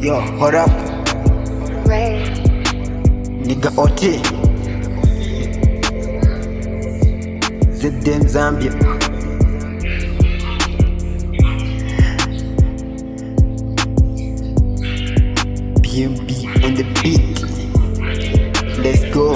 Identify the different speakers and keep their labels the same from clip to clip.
Speaker 1: Yo, hold up,
Speaker 2: Ray.
Speaker 1: nigga OT. Zidane Zambia. PMB on the beat. Let's go.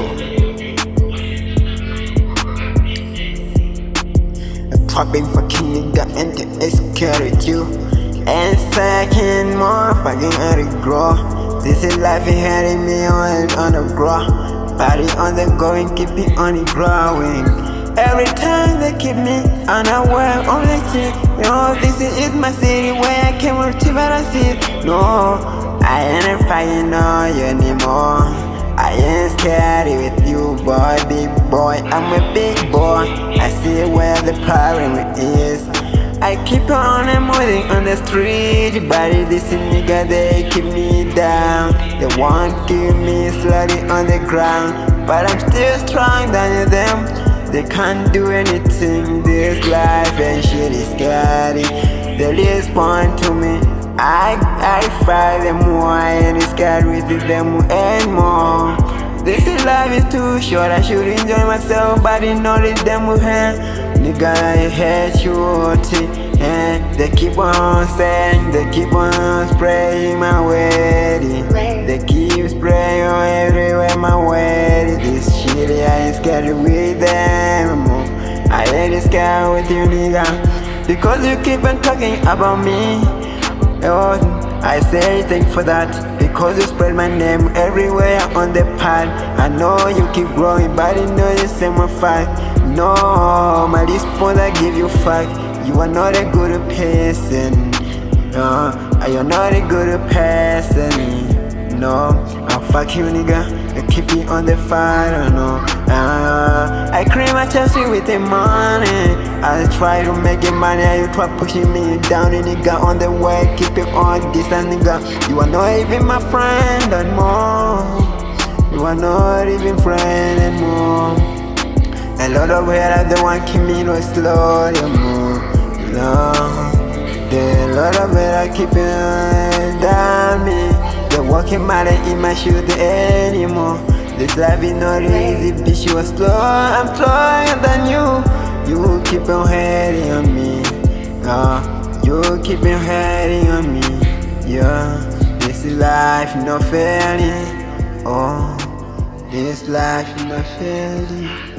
Speaker 1: A trapping fucking nigga and the escalate you. And second more fucking Eric grow. This is life inheriting me on the grow. Body on the going, keep it on it growing. Every time they keep me unaware, only see, this is my city where I came with but I see. No, I ain't fighting no you anymore. I ain't scared with you, boy, big boy. I'm a big boy. I see where the problem is. I keep on moving on the street, but this nigga they keep me down. They won't keep me slowly on the ground, but I'm still strong than them. They can't do anything. This life and shit is scary. They respond to me. I fight them more and it's scary with them and more. This life is too short. I should enjoy myself, but I know that them will have. Nigga, I hate you, and they keep on saying, they keep on spraying my wedding. They keep spraying everywhere my wedding. This shit, I ain't scared with them. I ain't scared with you, nigga, because you keep on talking about me. Oh, I say thank for that, because you spread my name everywhere on the path. I know you keep growing, but I know you say my fact. No, my response I give you fact. You are not a good person. No, you're not a good person. No, I'll fuck you, nigga. I keep it on the fire, no. I cream my chest with the money. I try to make it money, you try pushing me down, nigga. On the way, keep it on distance, nigga. You are not even my friend anymore. You are not even friend anymore. A lot of haters they want keep me no slow anymore. No, a lot of haters keep it down me. They walking mad in my shoes anymore. This life is not easy, bitch. You are slow, I'm slower than you. You keep on hating on me. You keep on hating on me. Yeah, this life not failing. Oh, this life not failing.